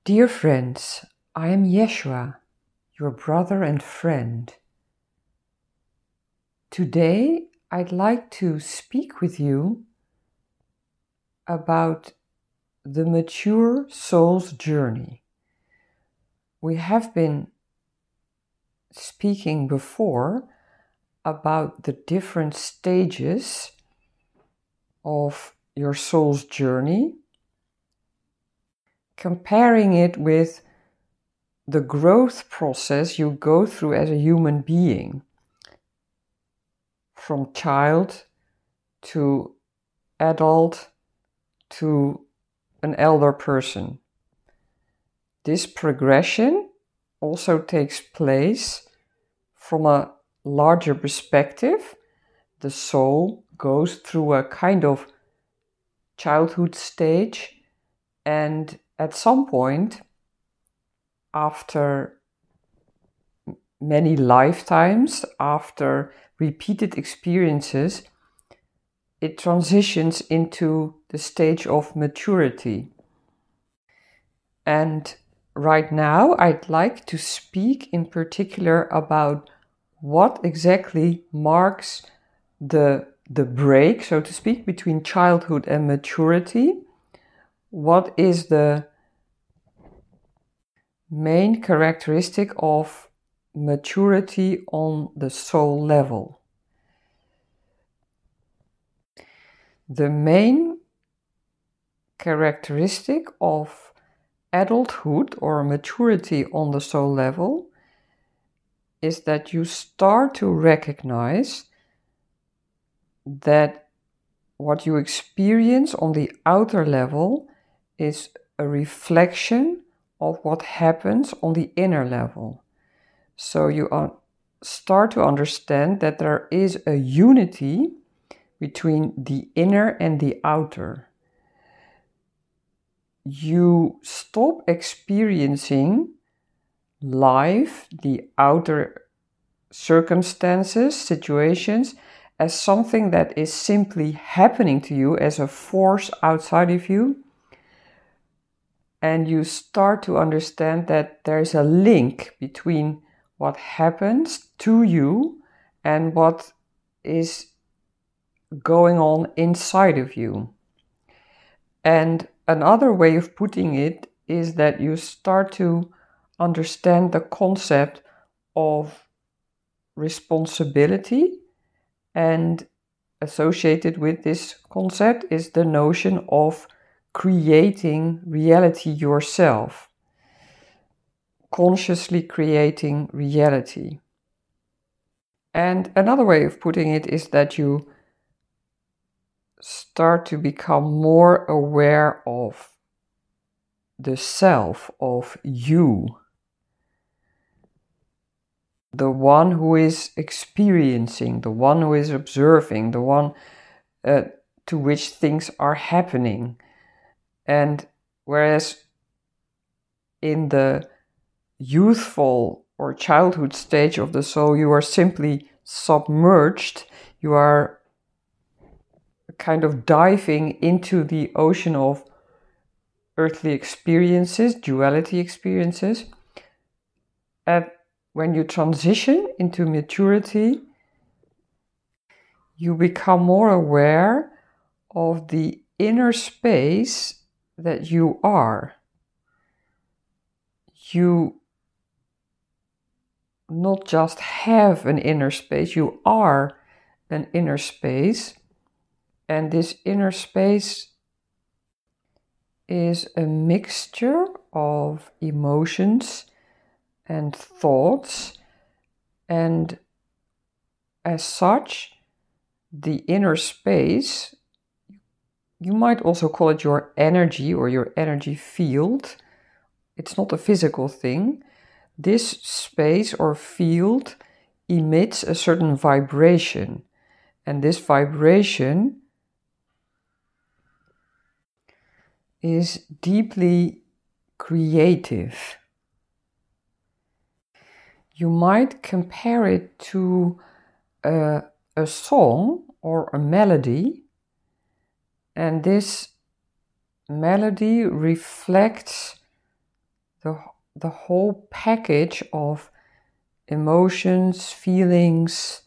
Dear friends, I am Yeshua, your brother and friend. Today, I'd like to speak with you about the mature soul's journey. We have been speaking before about the different stages of your soul's journey, comparing it with the growth process you go through as a human being, from child to adult to an elder person. This progression also takes place from a larger perspective. The soul goes through a kind of childhood stage, and at some point, after many lifetimes, after repeated experiences, it transitions into the stage of maturity. And right now, I'd like to speak in particular about what exactly marks the break, so to speak, between childhood and maturity. What is the main characteristic of maturity on the soul level? The main characteristic of adulthood or maturity on the soul level is that you start to recognize that what you experience on the outer level is a reflection of what happens on the inner level. So you start to understand that there is a unity between the inner and the outer. You stop experiencing life, the outer circumstances, situations, as something that is simply happening to you as a force outside of you. And you start to understand that there is a link between what happens to you and what is going on inside of you. And another way of putting it is that you start to understand the concept of responsibility, and associated with this concept is the notion of creating reality yourself, consciously creating reality. And another way of putting it is that you start to become more aware of the self, of you, the one who is experiencing, the one who is observing, the one to which things are happening. And whereas in the youthful or childhood stage of the soul, you are simply submerged, you are kind of diving into the ocean of earthly experiences, duality experiences. And when you transition into maturity, you become more aware of the inner space that you are. You not just have an inner space, you are an inner space. And this inner space is a mixture of emotions and thoughts. And as such, the inner space, you might also call it your energy or your energy field. It's not a physical thing. This space or field emits a certain vibration, and this vibration is deeply creative. You might compare it to a song or a melody, and this melody reflects the whole package of emotions, feelings,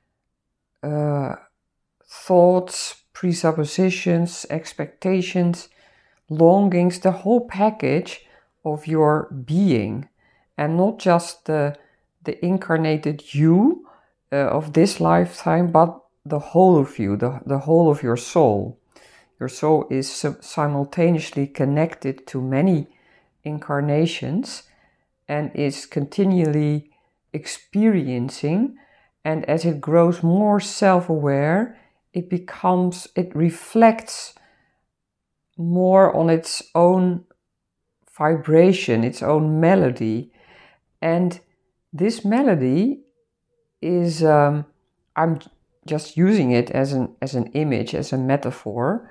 thoughts, presuppositions, expectations, longings, the whole package of your being, and not just the incarnated you of this lifetime, but the whole of you, the whole of your soul. Your soul is simultaneously connected to many incarnations and is continually experiencing, and as it grows more self-aware, it reflects more on its own vibration, its own melody. And this melody is, I'm just using it as an image, as a metaphor.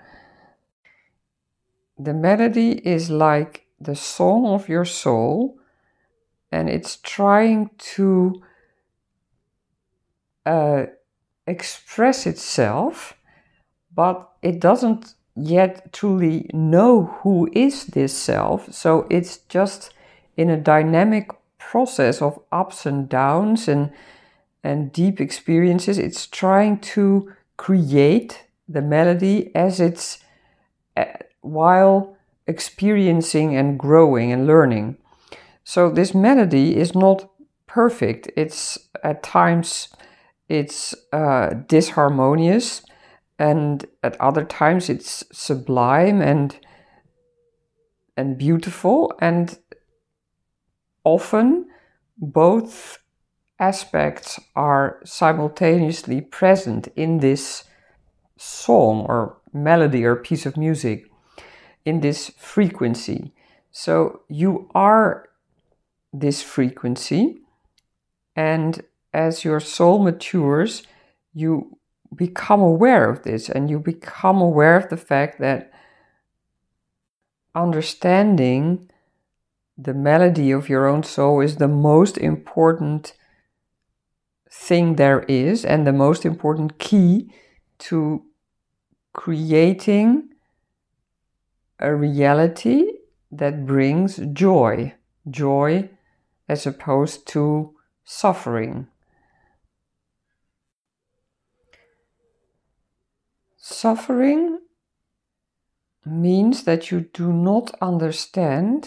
The melody is like the song of your soul, and it's trying to express itself, but it doesn't yet truly know who is this self. So it's just in a dynamic process of ups and downs and deep experiences. It's trying to create the melody as it's while experiencing and growing and learning. So this melody is not perfect. It's at times it's disharmonious, and at other times it's sublime and beautiful, and often both aspects are simultaneously present in this song or melody or piece of music, in this frequency. So you are this frequency, and as your soul matures, you become aware of this, and you become aware of the fact that understanding the melody of your own soul is the most important thing there is, and the most important key to creating a reality that brings joy as opposed to suffering. Suffering means that you do not understand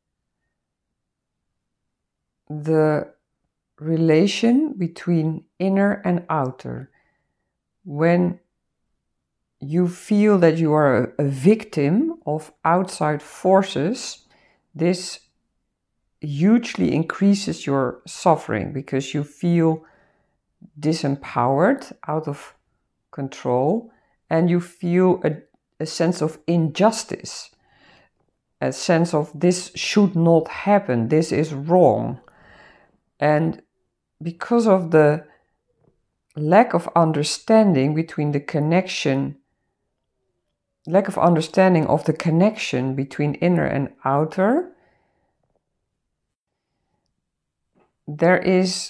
the relation between inner and outer. When you feel that you are a victim of outside forces, this hugely increases your suffering, because you feel disempowered, out of control, and you feel a sense of injustice, a sense of this should not happen, this is wrong. And because of the lack of understanding between the connection, lack of understanding of the connection between inner and outer, there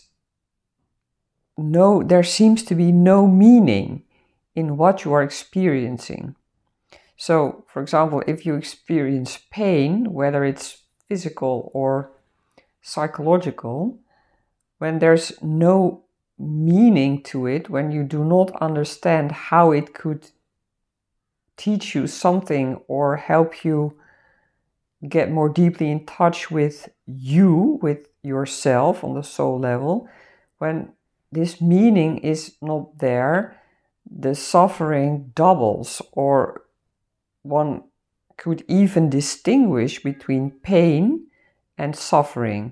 seems to be no meaning in what you are experiencing. So, for example, if you experience pain, whether it's physical or psychological, when there's no meaning to it, when you do not understand how it could teach you something or help you get more deeply in touch with you, with yourself on the soul level, when this meaning is not there, the suffering doubles, or one could even distinguish between pain and suffering.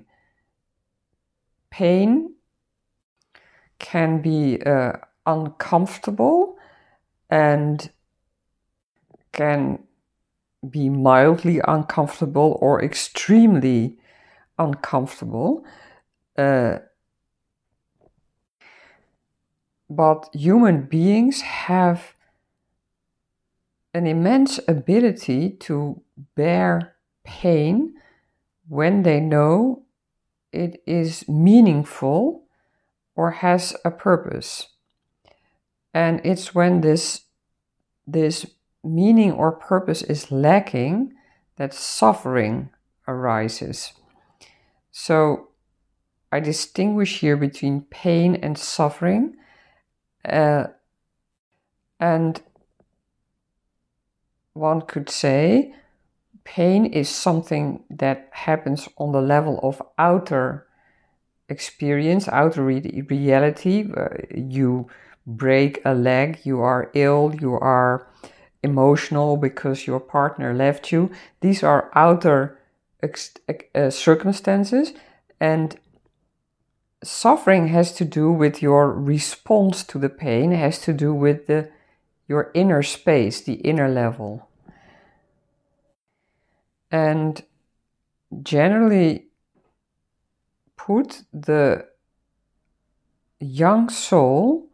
Pain can be uncomfortable and can be mildly uncomfortable or extremely uncomfortable. But human beings have an immense ability to bear pain when they know it is meaningful or has a purpose. And it's when this meaning or purpose is lacking that suffering arises. So I distinguish here between pain and suffering, and one could say pain is something that happens on the level of outer experience, outer reality. You break a leg, you are ill, you are emotional because your partner left you. These are outer circumstances, and suffering has to do with your response to the pain, has to do with your inner space, the inner level. And generally put, the young soul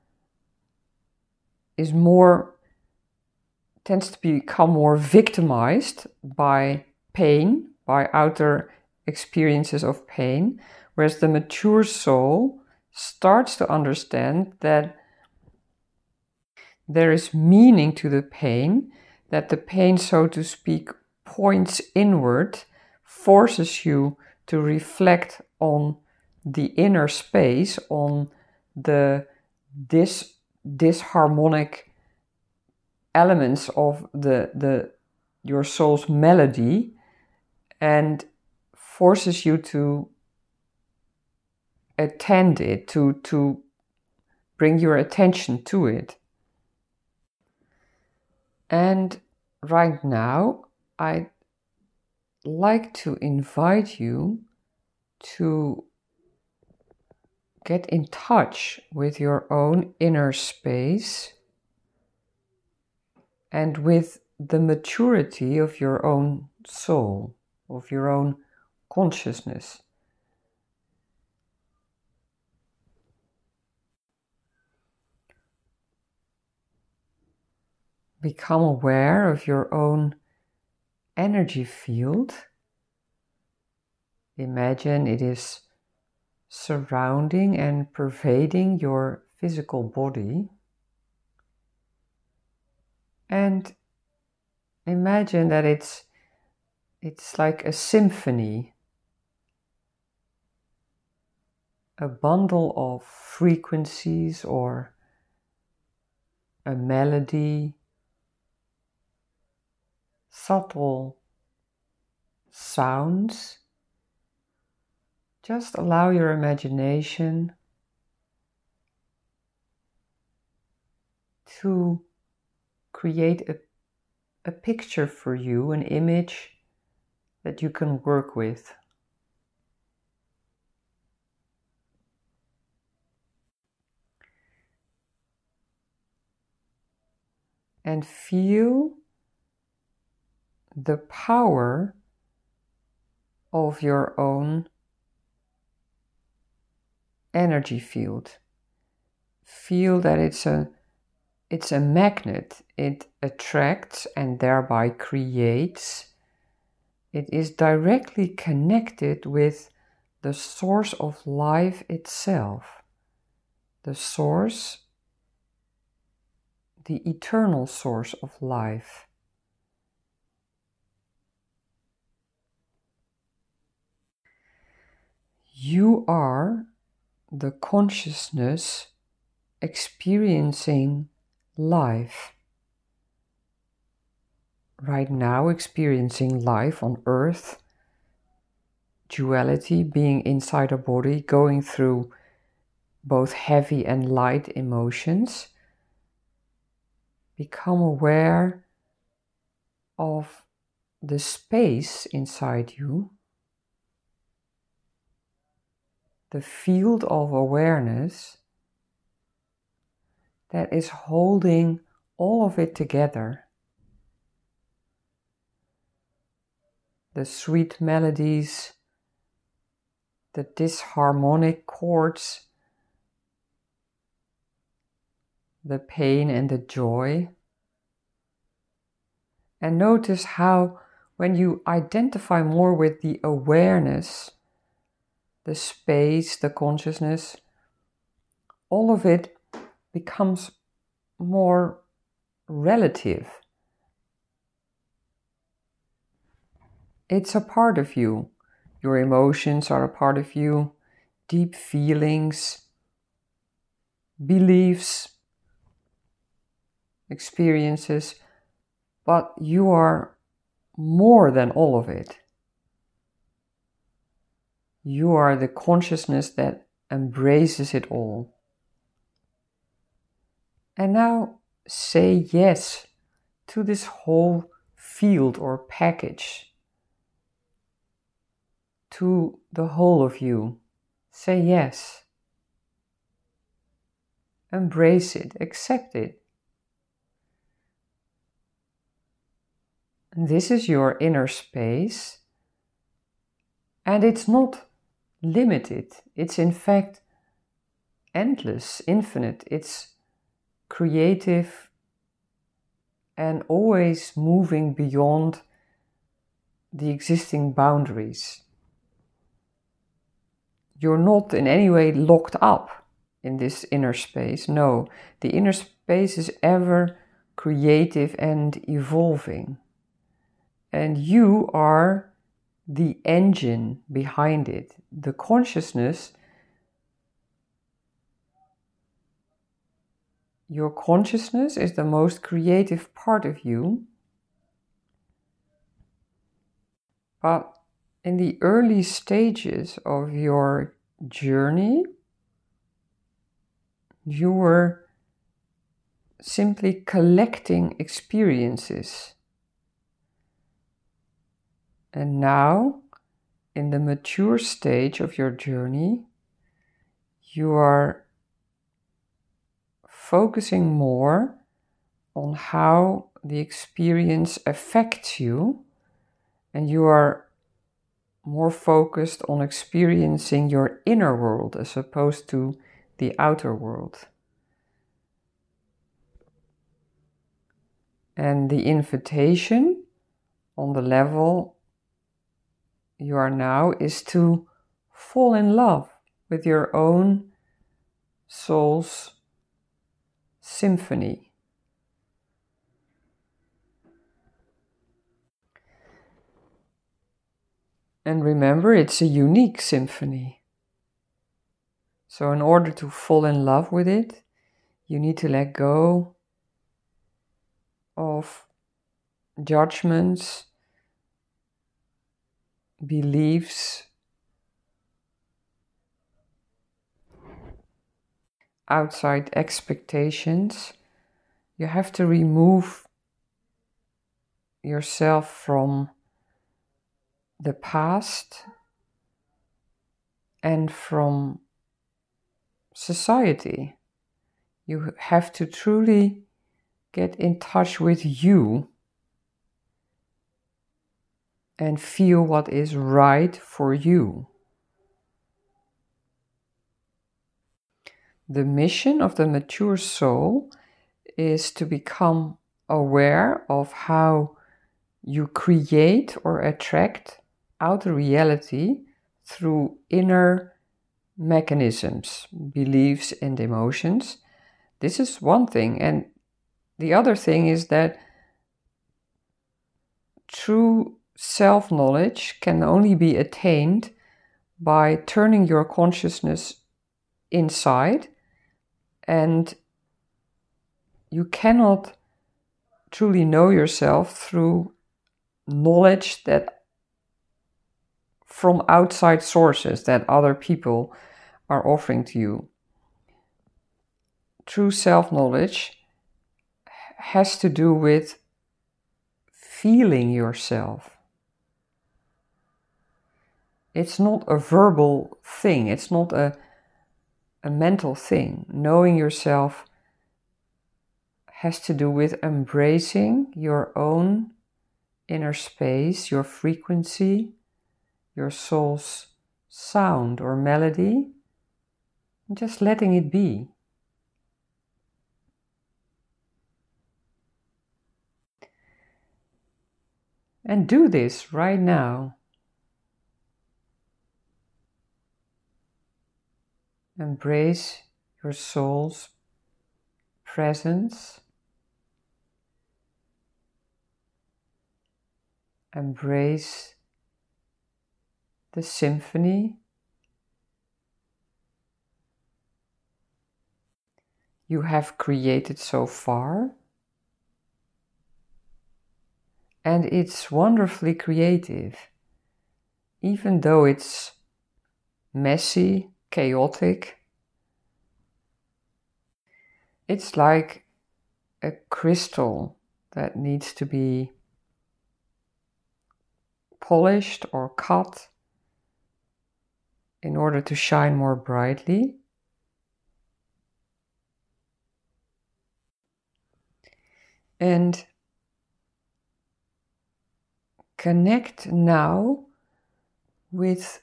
tends to become more victimized by pain, by outer experiences of pain, whereas the mature soul starts to understand that there is meaning to the pain, that the pain, so to speak, points inward, forces you to reflect on the inner space, on the disharmonic elements of your soul's melody, and forces you to attend it, to bring your attention to it. And right now, I'd like to invite you to get in touch with your own inner space and with the maturity of your own soul, of your own consciousness. Become aware of your own energy field. Imagine it is surrounding and pervading your physical body. And imagine that it's like a symphony, a bundle of frequencies or a melody, subtle sounds. Just allow your imagination to create a picture for you, an image that you can work with. And feel the power of your own energy field. Feel that it's a magnet. It attracts and thereby creates. It is directly connected with the source of life itself. The source, the eternal source of life. You are the consciousness experiencing life. Right now, experiencing life on earth, duality, being inside a body, going through both heavy and light emotions. Become aware of the space inside you, the field of awareness that is holding all of it together. The sweet melodies, the disharmonic chords, the pain and the joy. And notice how when you identify more with the awareness, the space, the consciousness, all of it becomes more relative. It's a part of you. Your emotions are a part of you, deep feelings, beliefs, experiences, but you are more than all of it. You are the consciousness that embraces it all. And now say yes to this whole field or package, to the whole of you. Say yes. Embrace it, accept it. And this is your inner space, and it's not limited. It's in fact endless, infinite. It's creative and always moving beyond the existing boundaries. You're not in any way locked up in this inner space. No, the inner space is ever creative and evolving. And you are the engine behind it. The consciousness, your consciousness is the most creative part of you. But in the early stages of your journey, you were simply collecting experiences. And now, in the mature stage of your journey, you are focusing more on how the experience affects you, and you are more focused on experiencing your inner world as opposed to the outer world. And the invitation on the level you are now is to fall in love with your own soul's symphony. And remember, it's a unique symphony. So in order to fall in love with it, you need to let go of judgments, beliefs, outside expectations. You have to remove yourself from the past and from society. You have to truly get in touch with you and feel what is right for you. The mission of the mature soul is to become aware of how you create or attract outer reality through inner mechanisms, beliefs, and emotions. This is one thing. And the other thing is that true self-knowledge can only be attained by turning your consciousness inside, and you cannot truly know yourself through knowledge that from outside sources that other people are offering to you. True self-knowledge has to do with feeling yourself. It's not a verbal thing. It's not a mental thing. Knowing yourself has to do with embracing your own inner space, your frequency, your soul's sound or melody, and just letting it be. And do this right now. Embrace your soul's presence. Embrace the symphony you have created so far. And it's wonderfully creative, even though it's messy, chaotic. It's like a crystal that needs to be polished or cut in order to shine more brightly. And connect now with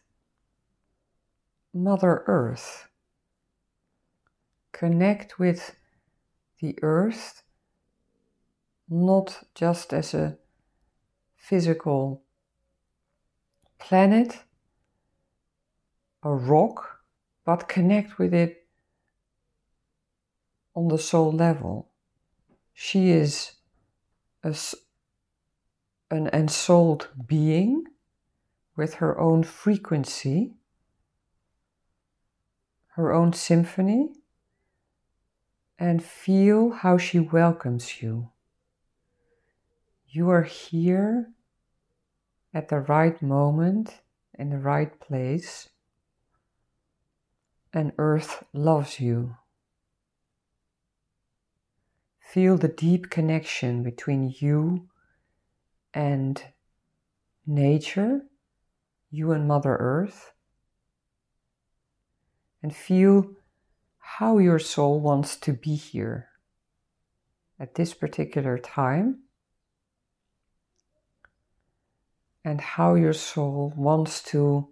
Mother Earth. Connect with the Earth, not just as a physical planet, a rock, but connect with it on the soul level. She is an ensouled being with her own frequency, her own symphony, and feel how she welcomes you. You are here at the right moment, in the right place, and Earth loves you. Feel the deep connection between you and nature, you and Mother Earth, and feel how your soul wants to be here at this particular time, and how your soul wants to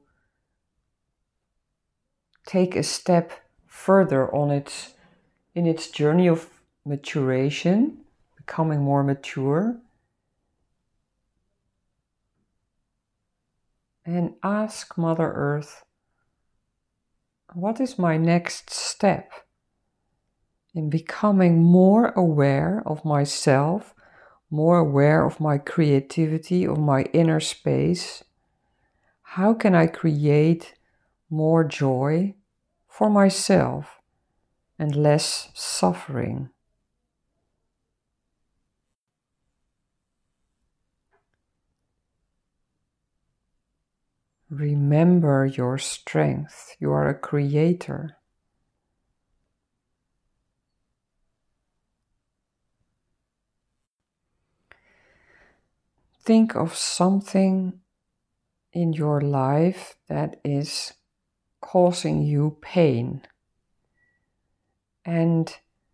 take a step further in its journey of maturation, becoming more mature. And ask Mother Earth, what is my next step in becoming more aware of myself, more aware of my creativity, of my inner space? How can I create more joy for myself and less suffering? Remember your strength. You are a creator. Think of something in your life that is causing you pain, and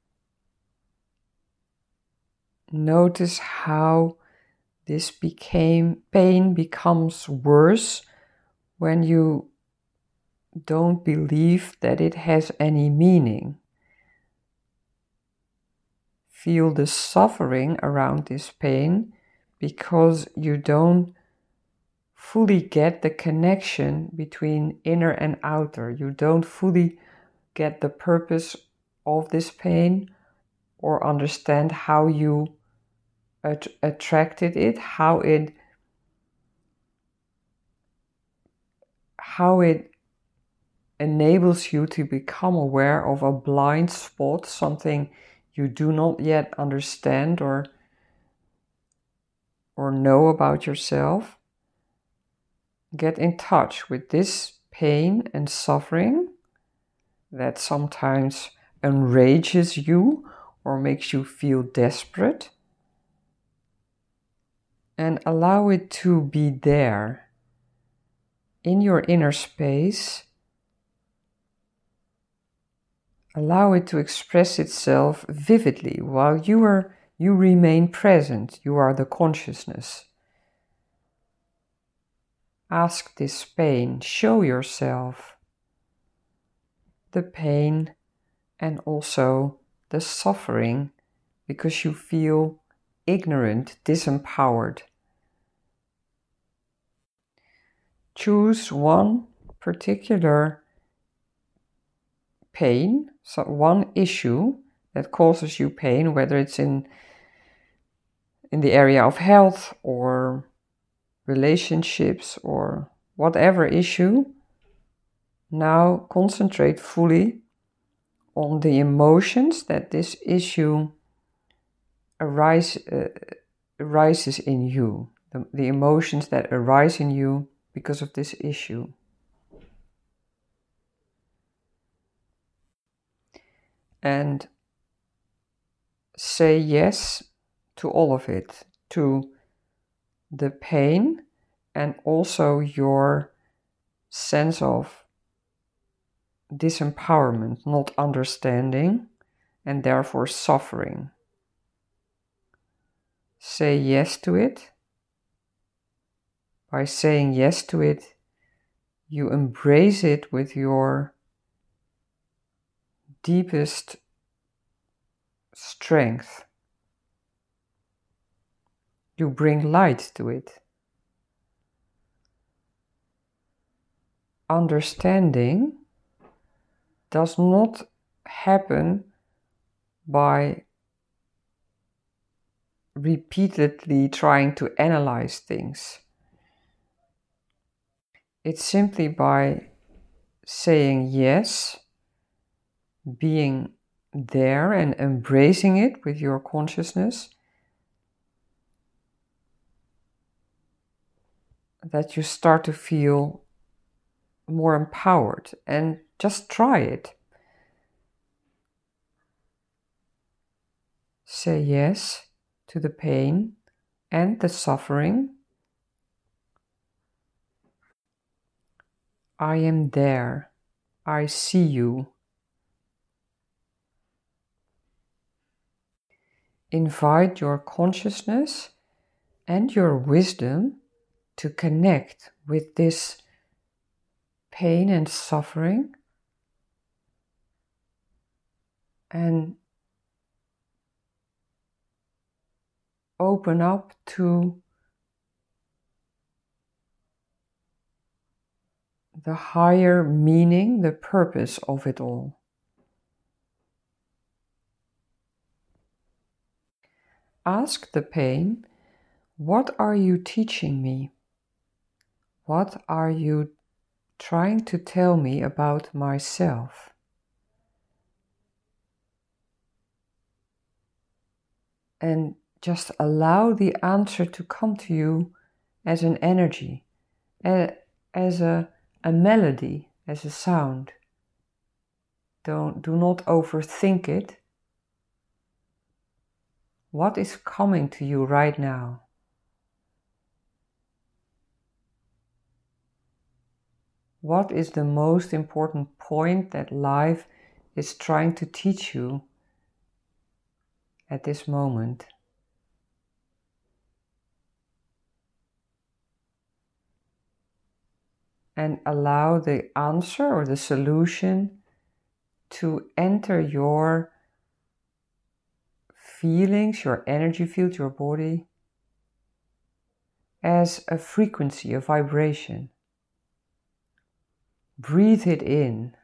notice how this pain becomes worse when you don't believe that it has any meaning. Feel the suffering around this pain because you don't fully get the connection between inner and outer. You don't fully get the purpose of this pain or understand how you attracted it, how it enables you to become aware of a blind spot, something you do not yet understand or know about yourself. Get in touch with this pain and suffering that sometimes enrages you or makes you feel desperate, and allow it to be there in your inner space. Allow it to express itself vividly while you remain present. You are the consciousness. Ask this pain, show yourself the pain and also the suffering because you feel ignorant, disempowered. Choose one particular pain, so one issue that causes you pain, whether it's in the area of health or relationships or whatever issue, now concentrate fully on the emotions that this issue arises in you, the emotions that arise in you because of this issue. And say yes to all of it, to the pain and also your sense of disempowerment, not understanding, and therefore suffering. Say yes to it. By saying yes to it, you embrace it with your deepest strength. You bring light to it. Understanding does not happen by repeatedly trying to analyze things. It's simply by saying yes, being there and embracing it with your consciousness, that you start to feel more empowered. And just try it. Say yes to the pain and the suffering. I am there. I see you. Invite your consciousness and your wisdom to connect with this pain and suffering, and open up to the higher meaning, the purpose of it all. Ask the pain, what are you teaching me? What are you trying to tell me about myself? And just allow the answer to come to you as an energy, as a melody, as a sound. Do not overthink it. What is coming to you right now? What is the most important point that life is trying to teach you at this moment? And allow the answer or the solution to enter your feelings, your energy field, your body, as a frequency, a vibration. Breathe it in.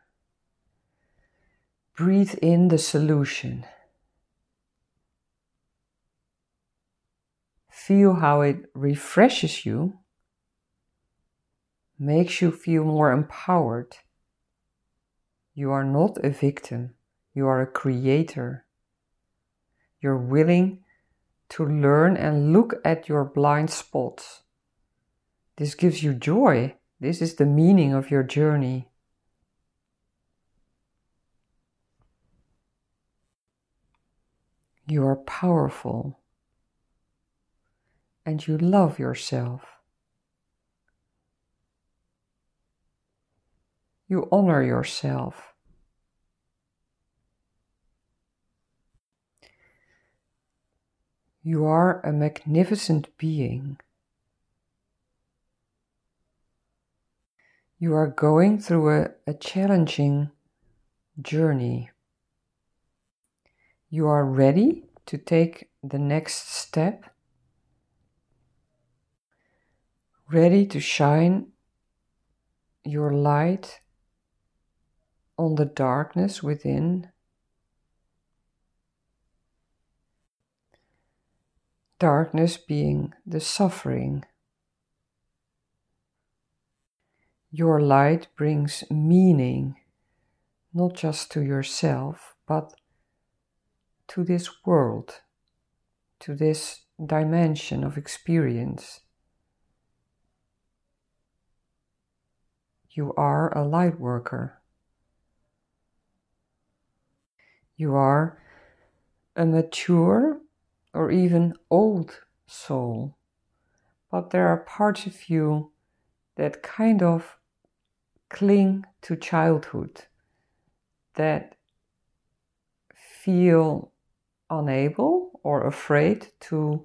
Breathe in the solution. Feel how it refreshes you, makes you feel more empowered. You are not a victim. You are a creator. You're willing to learn and look at your blind spots. This gives you joy. This is the meaning of your journey. You are powerful. And you love yourself. You honor yourself. You are a magnificent being. You are going through a challenging journey. You are ready to take the next step, ready to shine your light on the darkness within. Darkness being the suffering. Your light brings meaning, not just to yourself, but to this world, to this dimension of experience. You are a light worker. You are a mature or even old soul, but there are parts of you that kind of cling to childhood, that feel unable or afraid to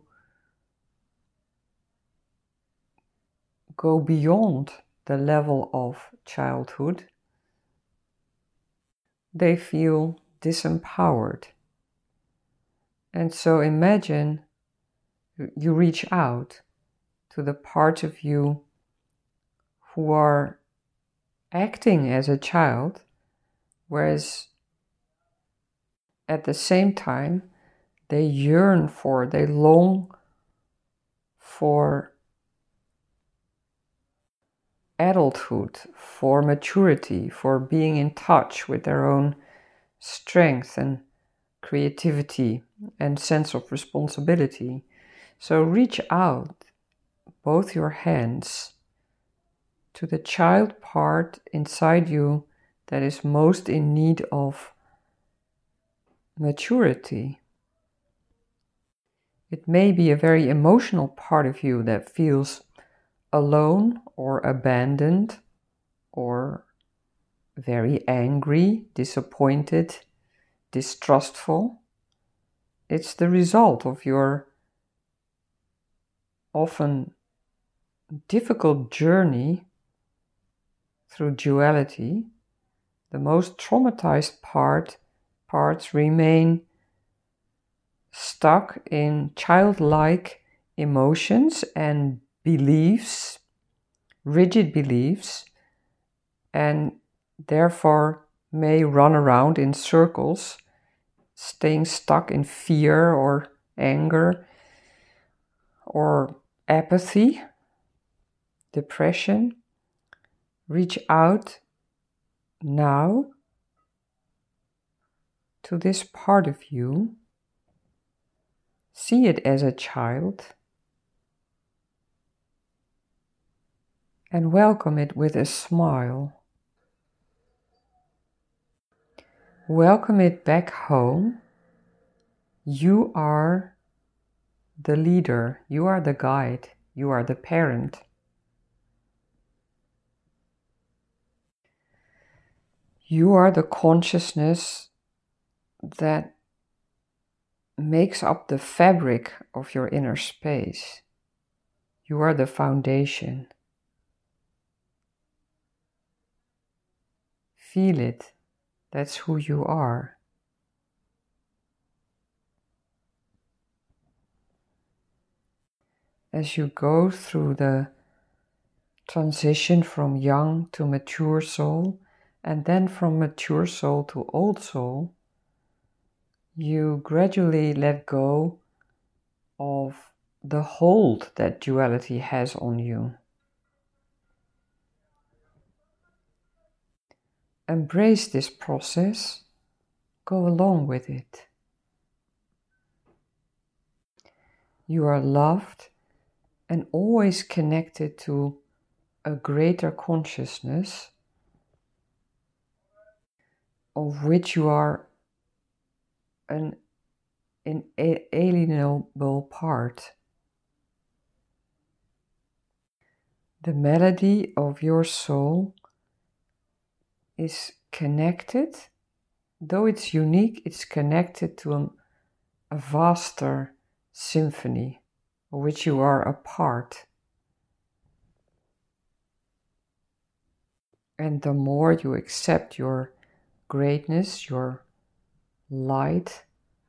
go beyond the level of childhood. They feel disempowered. And so imagine you reach out to the parts of you who are acting as a child, whereas at the same time they long for adulthood, for maturity, for being in touch with their own strength and creativity and sense of responsibility. So reach out both your hands to the child part inside you that is most in need of maturity. It may be a very emotional part of you that feels alone or abandoned or very angry, disappointed, distrustful. It's the result of your often difficult journey through duality. The most traumatized parts remain stuck in childlike emotions and beliefs, rigid beliefs, and therefore may run around in circles, staying stuck in fear or anger or apathy, depression. Reach out now to this part of you. See it as a child and welcome it with a smile. Welcome it back home. You are the leader, you are the guide, you are the parent. You are the consciousness that makes up the fabric of your inner space. You are the foundation. Feel it. That's who you are. As you go through the transition from young to mature soul, and then from mature soul to old soul, you gradually let go of the hold that duality has on you. Embrace this process, go along with it. You are loved and always connected to a greater consciousness of which you are an inalienable part. The melody of your soul is connected, though it's unique, it's connected to a vaster symphony of which you are a part. And the more you accept your greatness, your light,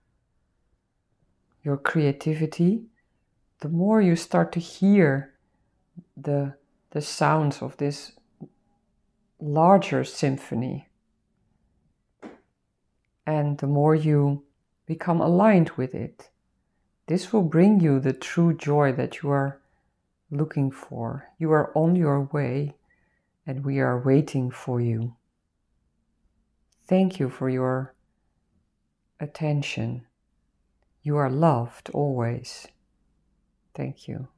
your creativity, the more you start to hear the sounds of this larger symphony. And the more you become aligned with it, this will bring you the true joy that you are looking for. You are on your way, and we are waiting for you. Thank you for your attention. You are loved always. Thank you.